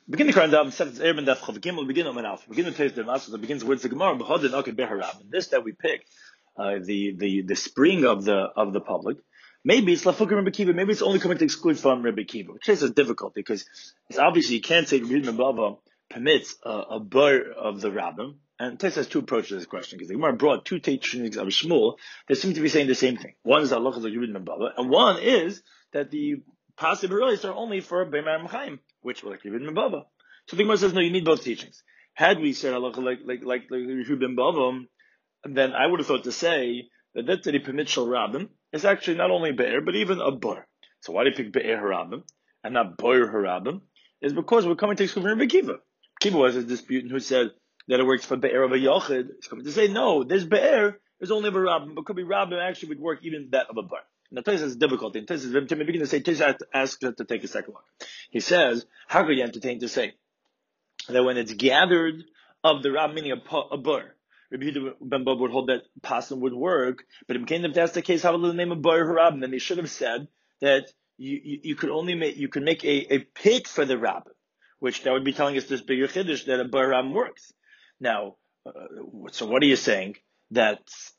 Begin the Quran Daf sentence Erben Daf Chav Gimel begin on Alpha. Begin to taste the master that begins with the Gemara B'Hodin Akid Beharab. And this that we picked, the spring of the public. Maybe it's Lafukim Rebbe Kiva. Maybe it's only coming to exclude from Rebbe Kiva, which is difficult because it's obviously you can't say Rebbe Bava permits a bar of the rabbin. And Tes has two approaches to this question because the Gemara brought two teachings of Shmuel that seem to be saying the same thing. One is Allah is like Rebbe Bava, and one is that the possibilities are only for Be'emar Chaim, which was like Rebbe Bava. So the Gemara says no, you need both teachings. Had we said Allah like Rebbe Bava, then I would have thought to say that he permits Shal Rabbim is actually not only Be'er, but even a Bar. So why do you pick Be'er Harabim and not Bar Harabim? Is because we're coming to exclude Rebbe Kiva. Kiva was a disputant who said that it works for Be'er of a Yochid. He's coming to say, no, there's Be'er, there's only a Rabbim, but could be Rabbim actually would work even that of a Bar. Now, Tais has difficulty. And Tais is very timid. Begin to say, Tais asks to take a second look. He says, how could you entertain to say that when it's gathered of the Rabbim, meaning a Bar, Rabbi Yehuda ben Baba would hold that Pasim would work, but if that's the case, how will the name of Bar Harabim? Then they should have said that you could only make a pit for the Rabbim, which that would be telling us this bigger chiddush that a Bar Harabim works. Now, so what are you saying? That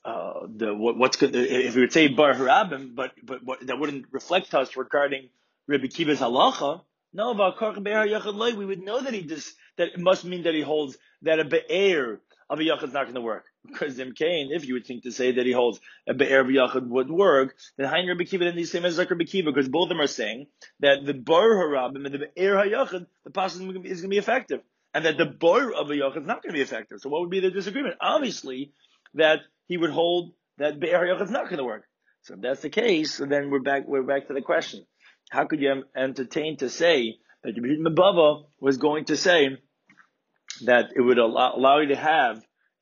what's good if we would say Bar Harabim, but that wouldn't reflect to us regarding Rabbi Kiva's halacha. No, we would know that that it must mean that he holds that a be'er of a yachid is not going to work. Because if you would think to say that he holds a be'er of a yachid would work, then Hein Rabbi Kiva then the same as Rabbi Kiva, because both of them are saying that the Bar Harabim and the be'er hayachid, the passage is going to be effective, and that the Bar of a yachid is not going to be effective. So what would be the disagreement? Obviously, that he would hold that be'er hayachid is not going to work. So if that's the case, so then we're back to the question. How could you entertain to say that Rabbi Yehuda ben Bava was going to say that it would allow you to have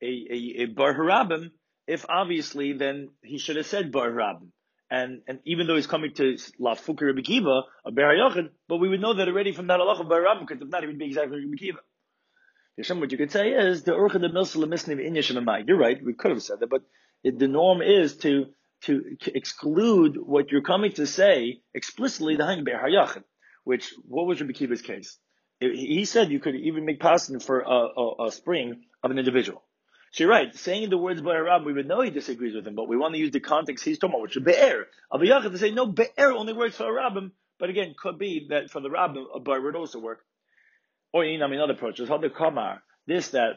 a Bar Harabim, if obviously then he should have said Bar Harabim. And even though he's coming to Lafuka Rebbe Kiva, a Bar Hayachid, but we would know that already from that halacha of Bar Harabim, because if not, he would be exactly Rebbe Kiva. Yeshem, what you could say is, the Urcha de Milsa Lemisniv in Yeshem. You're right, we could have said that, but the norm is to exclude what you're coming to say explicitly, the Hein Bar Hayachid, which, what was Rebbe Kiva's case? He said you could even make pasin for a spring of an individual. So you're right. Saying the words Bar Harabim, we would know he disagrees with him, but we want to use the context he's talking about, which is Be'er. Of a Yachid to say, no, Be'er only works for a Rabbim, but again, could be that for the Rabbim, a Bar would also work. Or another approach is the Kamar. This that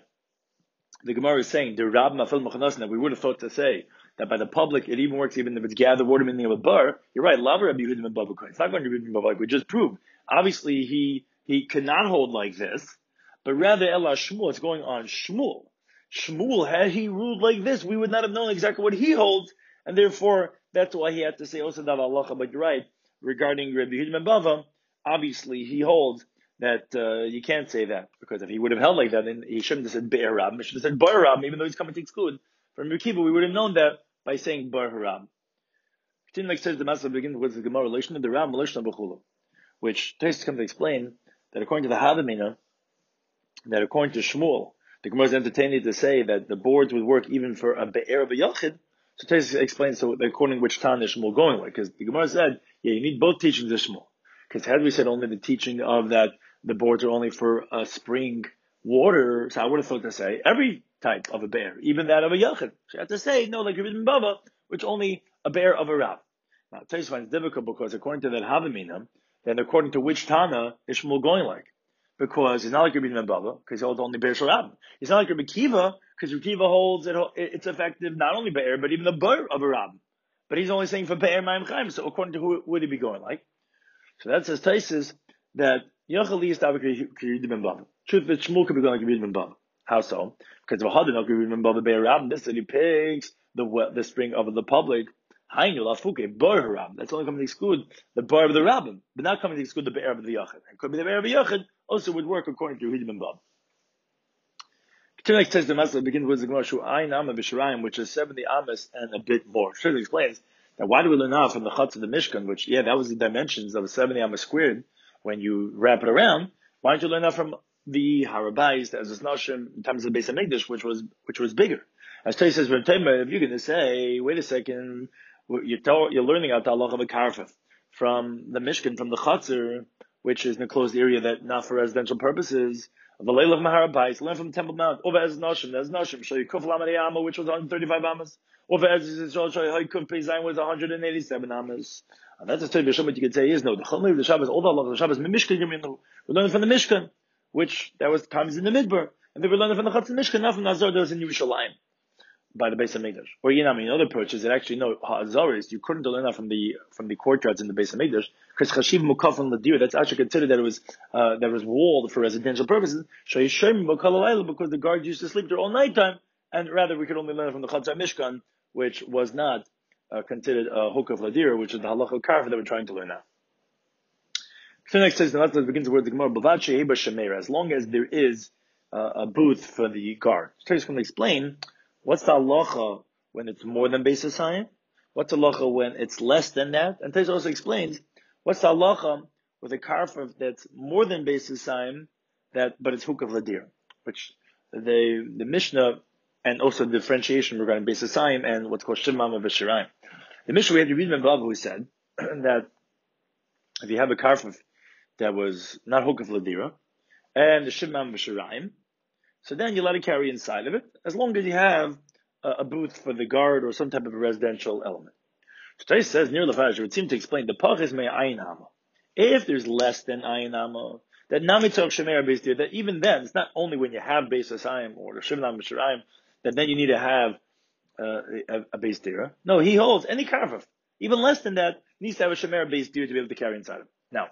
the Gemara is saying, the Rabbim Afil Machanasin, that we would have thought to say that by the public it even works even if it's gathered water meaning of a Bar. You're right. Lava Rabbi Yehuda ben Bava. It's not going to be like we just proved. Obviously, he cannot hold like this, but rather Ella Shmuel, it's going on Shmuel. Shmuel, had he ruled like this, we would not have known exactly what he holds, and therefore, that's why he had to say Osadav Halacha, but you're right, regarding Rabbi Yehuda ben Bava, obviously he holds that you can't say that, because if he would have held like that, then he shouldn't have said Be'er Harabim, he should have said Bar Harabim, even though he's coming to exclude. From Rabbi Kiva, we would have known that by saying Bar Harabim. Continue like says the Master begins with the Gemara relation to the Ram, relation to Bechula, which Tais comes to explain that according to the Havamina, that according to Shmuel, the Gemara is entertaining to say that the boards would work even for a Be'er of a Yachid. So Tais explains so according to which Tan is Shmuel going with, because the Gemara said, yeah, you need both teachings of Shmuel. Because had we said only the teaching of that the boards are only for a spring water, so I would have thought to say every type of a Be'er, even that of a Yachid. So you have to say, no, like Rebbe ben Bava, which only a Be'er of a Rab. Now, Tais finds it difficult because according to that Havamina, then according to which Tana is Shmuel going like? Because it's not like Rabbi ben Bava, because he holds only Be'er Shel Rabbim. It's not like Rabbi Kiva, because Rabbi Kiva holds it's effective not only Be'er, but even the Bar of a Rabbim. But he's only saying for Be'er Ma'im Chaim, so according to who would he be going like? So that says Taisis that Yochel is Rabbi ben Bava. Truth is, Shmuel could be going like Rabbi ben Bava. How so? Because if a Hadin of Rabbi ben Bava Be'er Rabbim, this that he picks the spring of the public, Hainu lafuke bar harab. That's only coming to exclude the bar of the rabbin, but not coming to exclude the be'er of the yachid. It could be the be'er of the yachid also would work according to Yehuda ben Bava. Continuing says the Master begins with the Gemara Shu Ayin Amma B'Shirayim, which is 70 amas and a bit more. Surely explains that why do we learn now from the Chutz of the Mishkan, which that was the dimensions of 70 amas squared when you wrap it around. Why don't you learn that from the Harabais as is Nashim in terms of the Beis Hamikdash, which was bigger? As Tay says, if you're going to say, wait a second, you're learning out the halacha of a karfif from the Mishkan, from the Chatzar, which is an enclosed area that not for residential purposes. V'leilach mahar bais, learn from Temple Mount. Over as noshim, there's noshim. Show you kuf lamari amma, which was 135 amas. Over as Yisrael show you hay kuf peizayin was 187 amas. And that's a story of what you could say is no. The chumli of the Shabbos, all the Allah of the Shabbos, mishkan yominu. We're learning from the Mishkan, which that was times in the Midbar, and they were learning from the Chatzon Mishkan, not from the Azor that was in Yerushalayim by the Beis HaMikdash. Or another approach is that actually no Hazaris, you couldn't learn that from the courtyards in the Beis HaMikdash because Chashiv Mukaf and Ladir, that's actually considered that it was walled for residential purposes. Shayishim Mukal because the guards used to sleep there all night time, and rather we could only learn from the Chatzon Mishkan, which was not considered a Hukaf Ladir, which is the Halacha Karfa that we're trying to learn now. So next says the last begins the word the Gemara. As long as there is a booth for the guard. So he's going to explain what's the halacha when it's more than Beis HaSayim, what's the halacha when it's less than that, and Tez also explains what's the halacha with a karfa that's more than Beis HaSayim, but it's Hukav Ladir, which the Mishnah and also the differentiation regarding Beis HaSayim and what's called Shimam of Shirayim. The Mishnah we had to read Bava who said that if you have a karfa that was not Hukav Ladira, and the Shimam V'Shirayim, so then you let it carry inside of it, as long as you have a booth for the guard or some type of a residential element. So Tais says, near Lefaj, it would seem to explain, the Pach is Mei Ayin Hama. If there's less than Ayin Hama, that Namitzok Shemer Beis Dira, that even then, it's not only when you have Beis HaSayim or the Shimam V'Shirayim, that then you need to have a Beis Dira. No, he holds any karfaf, even less than that, needs to have a Shemer Beis Dira to be able to carry inside of it. Now,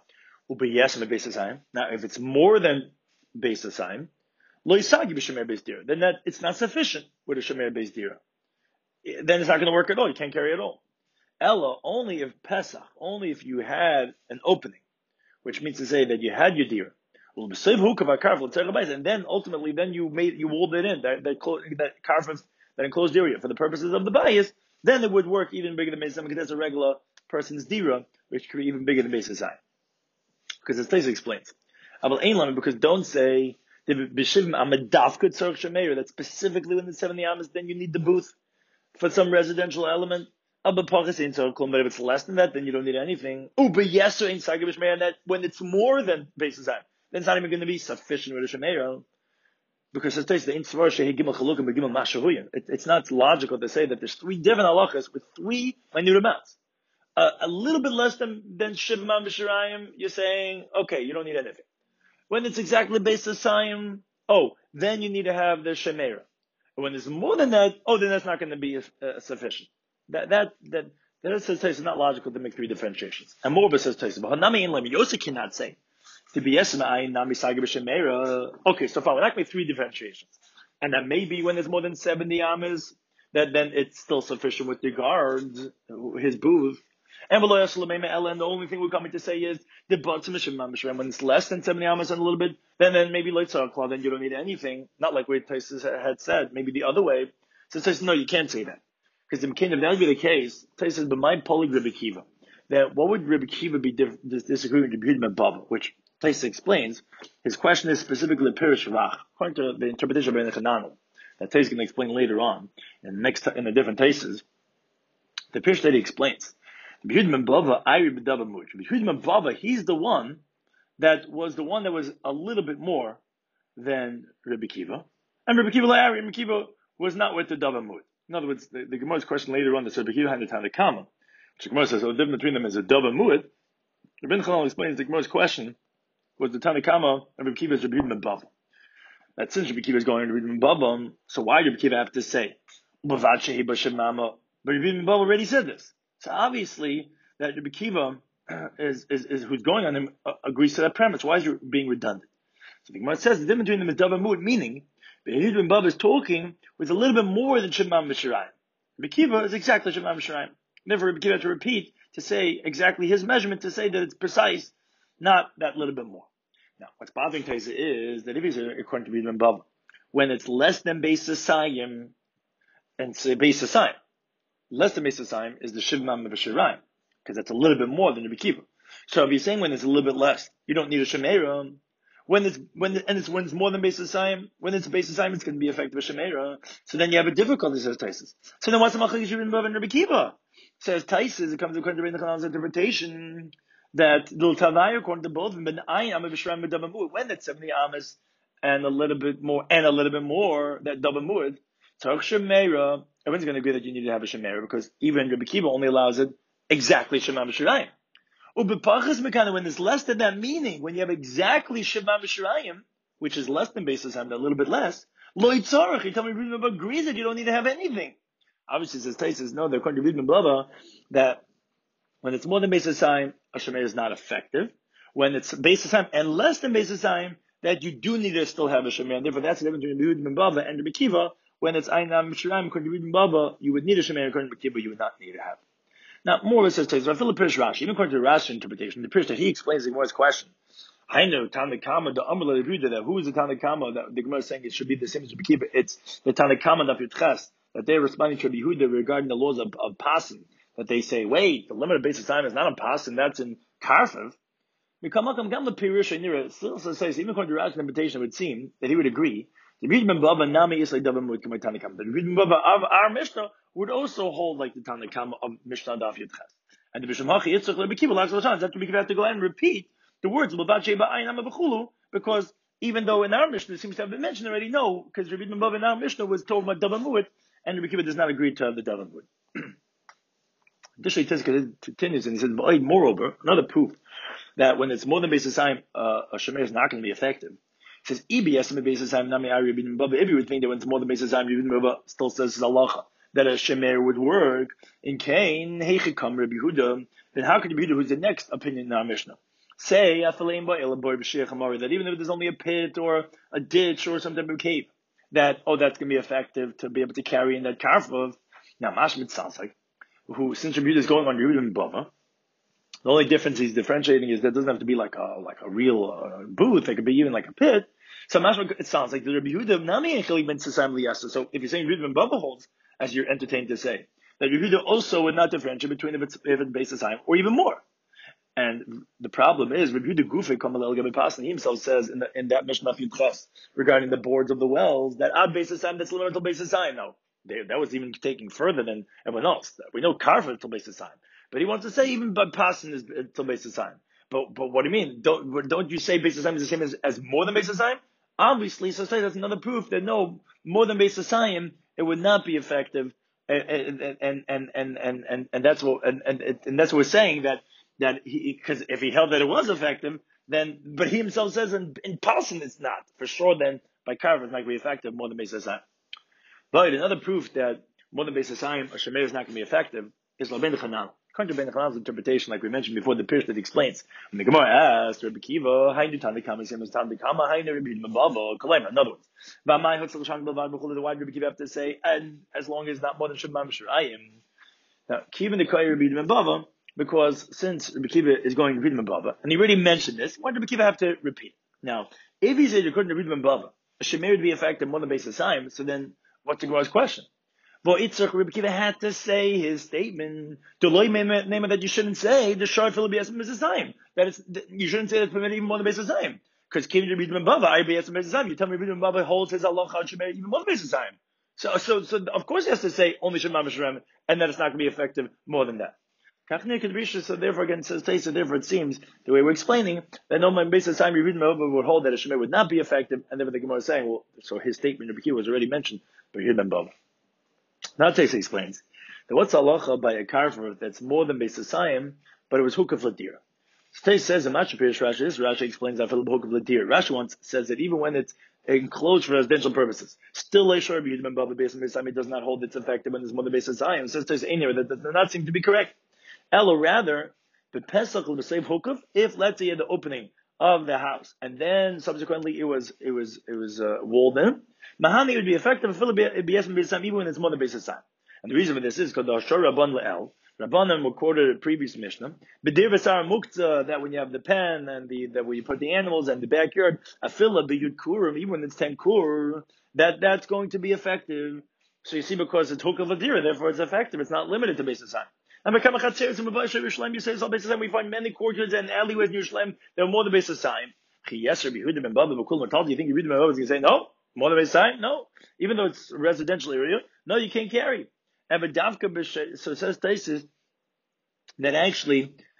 now, if it's more than Beis HaSayim, lo yisagi b'shemer beis dira, then that it's not sufficient with a shemer beis dira. Then it's not going to work at all. You can't carry it all. Ella, only if Pesach, only if you had an opening, which means to say that you had your dira. And then ultimately, then you walled it in, that karfaf, that enclosed area for the purposes of the bayis, then it would work even bigger than Beis HaSayim because that's a regular person's dira, which could be even bigger than Beis HaSayim. Because as Taisa explains, because don't say that specifically when the 70 amas, then you need the booth for some residential element. But if it's less than that, then you don't need anything. And that when it's more than Beis HaSayim, then it's not even going to be sufficient with a shemeira. Because it's not logical to say that there's three different halachas with three minute amounts. A little bit less than Shimam V'Shirayim, you're saying, okay, you don't need anything. When it's exactly Beis HaSayim, then you need to have the Shemeira. When it's more than that, then that's not going to be sufficient. That says it's not logical to make three differentiations. And more says Taisa, but Hanami Inlam, you also cannot say, to be Yesma'ayin, Nami Saga B'Shemeira. Okay, so far, we're not going to make three differentiations. And that maybe when there's more than 70 amas, that then it's still sufficient with regard his booth. And the only thing we're coming to say is the when it's less than 70 amas and a little bit, then maybe then you don't need anything. Not like what Taisus had said, maybe the other way. So Taisus, no, you can't say that. Because if that would be the case, Taisus says, but my poly Rebbe Kiva, that what would Rebbe Kiva be disagreeing with Rebbe Baba, which Taisus explains, his question is specifically Pirish Rach, according to the interpretation of Ben Chananel, that Taisus can explain later on, in the different Taisus, the Pirish that he explains. B'Yudman Bava, he's the one that was a little bit more than Rebbe Kiva. And Rebbe Kiva was not with the Dava Mud. In other words, the Gemara's question later on that Rebbe Kiva had the Tanna Kama, which the Gemara says, the difference between them is a Dava Mud. Rebbe Chananel explains the Gemara's question was the Tanna Kama and Rebbe Kiva is Rebbe Yudman Bava. That since Rebbe Kiva is going to Rebbe Yudman Bava, so why did Rebbe Kiva have to say, but Rebbe Yudman Bava already said this. So obviously, that Rebbe Kiva is who's going on him agrees to that premise. Why is it being redundant? So the Gemara says the difference between them is Dava Mud, meaning Rebbe Yudman Bava is talking with a little bit more than Shimam V'Shirayim. Rebbe Kiva is exactly Shimam V'Shirayim. Never Rebbe Kiva had to repeat to say exactly his measurement to say that it's precise, not that little bit more. Now, what's bothering Taisa is that if he's according to Rebbe Yudman Bava, when it's less than Beis HaSayim and say Beis HaSayim. Less than Beis HaSayim is the Shimam V'Shirayim, because that's a little bit more than Rebbe Kiva. So if you're saying when it's a little bit less, you don't need a Shemeira. When it's more than Beis HaSayim, when it's Beis HaSayim, it's going to be effective with Shemeira. So then you have a difficulty, says Taisus. So then what's the Machlokes Rebbe Bava and Rebbe Kiva? Says Taisus, it comes according to Rebbe Chananel's interpretation that Dul Tanai, according to both of them, when it's 70 amas and a little bit more, that Dabamud, Tarch Shemera, everyone's going to agree that you need to have a Shemera because even Rabbi Kiva only allows it exactly Shema B'Shirayim. Ubepachas Mekana, when it's less than that, meaning when you have exactly Shema B'Shirayim, which is less than Beis Hashem, a little bit less, Lo Yitzarach, you tell me Rabbi agrees that you don't need to have anything. Obviously, says Taisus, no, they're according to Rabbi Blava, that when it's more than Beis Hashem, a Shemera is not effective. When it's Beis Hashem and less than Beis Hashem, that you do need to still have a Shemera. And therefore, that's the difference between Rabbi Blava and Rabbi Kiva. When it's Einam Mishraim, according to Rabbi Blava, you would need a Shemera. According to Rabbi Kiva, you would not need to have. Now, more of it says Taisus, I feel the Pirish Rashi, even according to the Rashi interpretation, the Pirish that he explains the Gemara's question. I know Tanakama, the Amr that who is the Tanakama that the Gemara is saying it should be the same as Rabbi Kiva? It's the Tanakama of Yitches, that they're responding to Rabbi Yehuda regarding the laws of Pasim. That they say, wait, the limit of basis time is not on Pasim, that's in Karfav. Still says, even according to Rashi interpretation, it would seem that he would agree. The Rid Ben Baba Nami is like Davamud Kamei Tanakama. The Rid Ben Baba of our Mishnah would also hold like the Tanakama of Mishnah Daf Yitches. And the Bisham Hachi Yitzchak Rabbi Kiva lots of times after we have to go and repeat the words because even though in our Mishnah it seems to have been mentioned already, no, because Rabbi Ben Baba in our Mishnah was told about Davamud, and Rabbi Kiva does not agree to have the Davamud. Additionally, Tizka continues and he says, moreover, another proof that when it's more than Beis Hashem, a Shemera is not going to be effective. He says, EBS Beis Hashem Nami Ari Rabbi Ben Baba. If you would think that when it's more than Beis Hashem, Rabbi Ben Baba still says halacha that a Shemera would work in Cain, Heichikam Rabbi Yehuda, then how could Rabbi Yehuda, who's the next opinion in our Mishnah, say that even if there's only a pit or a ditch or some type of cave, that that's going to be effective to be able to carry in that karfav. Now, Mashmit sounds like since Rabbi Yehuda is going on Rabbi Ben Bava, the only difference he's differentiating is that it doesn't have to be like a real booth. It could be even like a pit. So it sounds like the Rabbi Yehuda Nami Echeli Ben Sasam Liyasa. So if you're saying Rabbi Ben Bava holds, as you're entertained to say, that Rabbi Yehuda also would not differentiate between if it's Beis Hashem or even more. And the problem is Rabbi Yehuda Gufei Kamalel Gabi Pasan, he himself says in that Mishnah Yudches regarding the boards of the wells that ad Beis Hashem that's limited to Beis Hashem. No. That was even taking further than everyone else. We know Karfa till Beis Hashem, but he wants to say even by Pasan is till Beis Hashem. But what do you mean? Don't you say Beis Hashem is the same as more than Beis Hashem? Obviously, so say that's another proof that no, more than Beis Hashem it would not be effective, and that's what that's what we're saying that because if he held that it was effective, then but he himself says in Pasan it's not for sure. Then by Karfa it's not going to be effective more than Beis Hashem. But another proof that more than Beis Hashem, a Shemera is not going to be effective is Laben Chanal. According to Ben Chanal's interpretation, like we mentioned before, the Pirish that explains. When the Gemara asked Rabbi Kiva, "Hainu Tanakama, same as Tanakama, Hainu Rabbi Bava, Kalema." In other words, V'amai Hatzal Shan Bavad B'chol. Why did Rabbi Kiva have to say, and as long as not more than Shemam Shirayim? Now, Kiva the Kai Rabbi Bava, because since Rabbi Kiva is going to Rabbi Bava, and he already mentioned this, why did Rabbi Kiva have to repeat it? Now, if he said according to Rabbi Bava, a Shemera would be effective more than Beis Hashem, so then what's the Gemara's question? But Yitzchak Rabbi Kiva had to say his statement. That you shouldn't say the shar fil b'yasem Beis Hashem. You shouldn't say that's permitted even more than Beis Hashem. Because Kiva Rabbi Ben Bava, I b'yasem Beis Hashem. You tell me Rabbi Ben Bava holds his halacha Shemera even more than Beis Hashem. So of course he has to say only Shema Mishram, and that it's not going to be effective more than that. So therefore again says Taisa, therefore it seems the way we're explaining that no man Beis Hashem Rabbi Ben Bava would hold that a Shemera would not be effective, and therefore the Gemara is saying, well, so his statement Rabbi Kiva was already mentioned by Rabbi Ben Bava. Now Taisa explains that what's halacha by a carver that's more than Beis Hashem, but it was hukaf ladira. So Taisa says in Machshir Pirish Rashi, this Rashi explains that hukaf ladira. Rashi once says that even when it's enclosed for residential purposes, still Leishar Rabbi Ben Bava Beis Hashem does not hold its effective when there's more than Beis Hashem. Says Taisa anywhere that does not seem to be correct. Elo rather, the Pesach will save hukaf if let's say you had the opening of the house and then subsequently it was walled in. Mahani would be effective even when it's more than Beis Hashem. And the reason for this is because the Hashor Rabban Le'el, Rabbanan recorded a previous Mishnah, B'dir V'sar Muktzah, that when you have the pen and that where you put the animals and the backyard, Afila B'yud Kurim, even when it's 10 Kur, that's going to be effective. So you see, because it's Hukah V'dira, therefore it's effective. It's not limited to Beis Hashem. And you say, so Beis Hashem, we find many courtyards and alleyways in Yerushalayim that are more than Beis Hashem. Do you think Yehuda Ben Bava is going to say, no? More than Beis Hashem? No. Even though it's a residential area, no, you can't carry. So it says Taisis that actually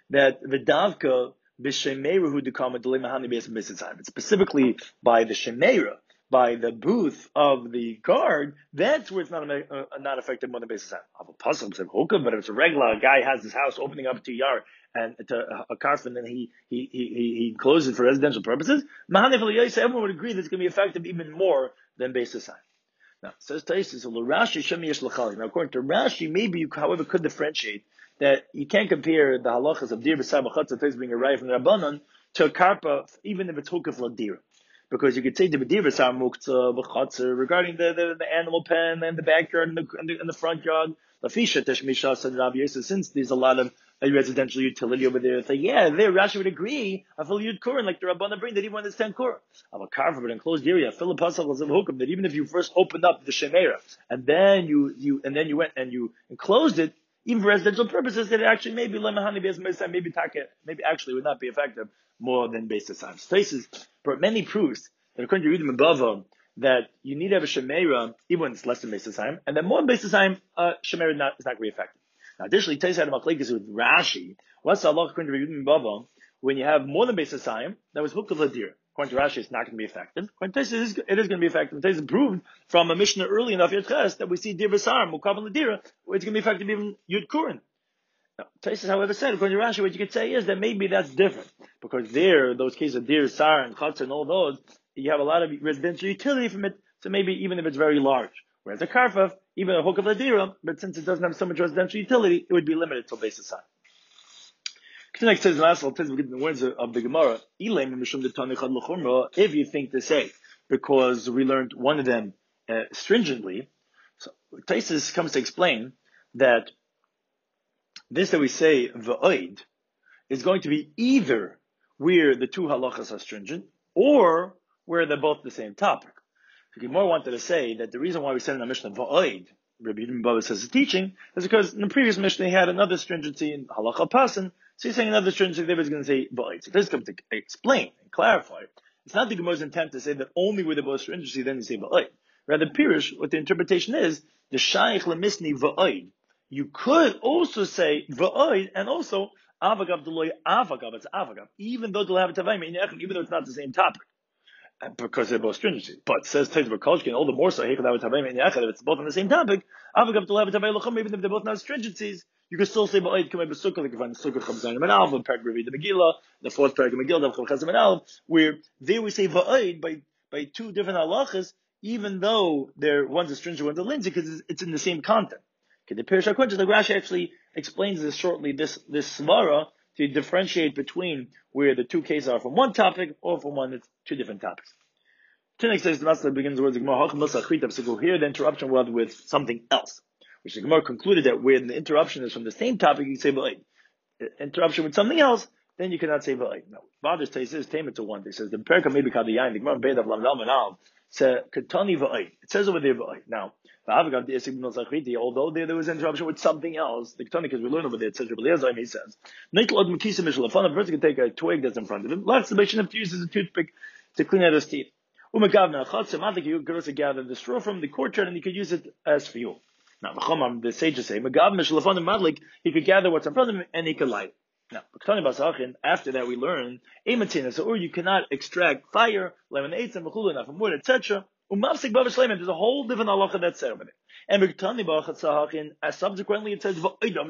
that Vidavka b'Shemeira hu dekama delay mahani beis mitzvah. Specifically by the Shemeira, by the booth of the guard, that's where it's not affected more than basis time. But if it's a regular guy has his house opening up to a yard and to a karf, and then he closes it for residential purposes, everyone would agree that it's going to be effective even more than basis time. Now, says Taisus, now according to Rashi, maybe you, however, could differentiate that you can't compare the halachas of dir b'sar b'chatzah being arrived from the Rabbanon to a karpa, even if it's hukaf ladira. Because you could say the dir b'sar muktzah b'chatzah regarding the animal pen and the backyard and the front yard. Lafisha teshmisha said Rabbi Yosef, since there's a lot of residential utility over there, say there Rashi would agree afil yud kurin like the Rabbanon bring that even when there's 10 kurin of a carver but enclosed area, fill pasal of hukam that even if you first opened up the shemera and then you went and you enclosed it, even for residential purposes, that it actually maybe maybe actually would not be effective more than basis time. So Taisus brought many proofs that according to Yudim and Bava that you need to have a shemera even when it's less than basis time, and then more than basis time, shemera is not going to be effective. Now, additionally, Taisus had a machlekes with Rashi. What's the Allah according to Yudim and Bava when you have more than basis time? That was hukah ladir. According to Rashi, it's not going to be effective. According to Taisus, it is going to be effective. Taisus proved from a Mishnah early enough Yud that we see dir b'sar mukav ladira, where it's going to be effective even Yud Kurin. Now, Taisus, however, said according to Rashi, what you could say is that maybe that's different because there, those cases of dir, sar, and chatzah, and all those, you have a lot of residential utility from it. So maybe even if it's very large, whereas a karfaf, even a hook of ladira, but since it doesn't have so much residential utility, it would be limited till basis time. Next says the words of the Gemara, if you think to say, because we learned one of them stringently, so Taisus comes to explain that this that we say v'oid is going to be either where the two halachas are stringent or where they're both the same topic. The Gemara wanted to say that the reason why we said in the Mishnah v'oid, Rabbi Yudim Baba says the teaching, is because in the previous Mishnah he had another stringency in halacha pasan. So he's saying another stringency there is going to say ba'id. So this comes to explain and clarify. It's not the Gemara's intent to say that only with the both stringency then you say ba'id. Rather, Pirish, what the interpretation is, the shaykh lemisni va'id. You could also say va'id and also avagav deloy avagav. It's avagav, even though they'll have a tavayim, even though it's not the same topic. Because they're both stringency. But says Taisus Bakolshkin, all the more so, if it's both on the same topic, even if they're both not stringencies, you can still say, you can find the Sukkah Chabzayin Menal, Parak Revi the Megillah, the fourth Parak of Megillah, the Chazim Menal, where there we say Va'id by two different halachas, even though one's a stringent, one's a linsey, because it's in the same content. Okay, the Pirish HaKodesh, the Rashi actually explains this shortly, this svara, to differentiate between where the two cases are from one topic or from one that's two different topics. Tinik says the Master begins the words so go here the interruption was with something else, which the Gemara concluded that when the interruption is from the same topic, you say ba'id. Interruption with something else, then you cannot say ba'id. No, Father's taste is tame it to one. He says the perka maybe called the yain. The Gemara beid of lam lam and al says katani va'id. It says over there ba'id. Now, although there was interruption with something else, the katani because we learn over there. It says Rabbi Eliezer, he says, a person can take a twig that's in front of him. Last the Mishnah uses a toothpick to clean out his teeth. You could also gather the straw from the courtyard and you could use it as fuel. Now, the sages say, he could gather what's in front of him and he could light it. Now, after that we learn, or you cannot extract fire, from wood, etc. There's a whole different halacha that's said over there. And subsequently it says,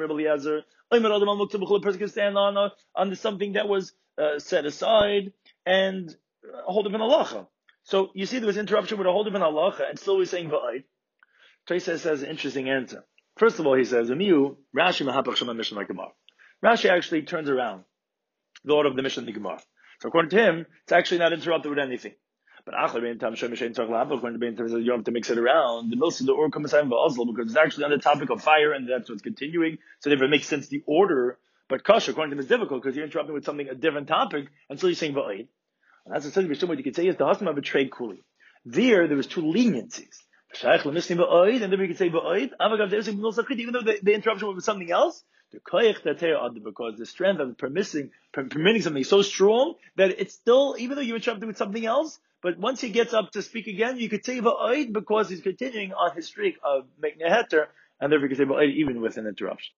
a person can stand on something that was set aside and a whole different halacha. So you see there was interruption with a whole different halacha and still we're saying va'id. Taisus says an interesting answer. First of all, he says, Rashi mahapach shema Mishnah like Gemara. Rashi actually turns around the order of the Mishnah in the Gemara. So according to him, it's actually not interrupted with anything. But according to Ben Tam, you have to mix it around. The milsa the or comes because it's actually on the topic of fire and that's what's continuing. So therefore it makes sense the order. But kasha, according to him, is difficult because you're interrupting with something a different topic until you're saying va'id. And that's what you could say is the husband of a trade kuli. There was two leniencies. And then we could say even though the interruption was something else, because the strength of permitting something is so strong that it's still, even though you interrupted with something else, but once he gets up to speak again, you could say va'id because he's continuing on his streak of making a heter, and therefore you could say va'id even with an interruption.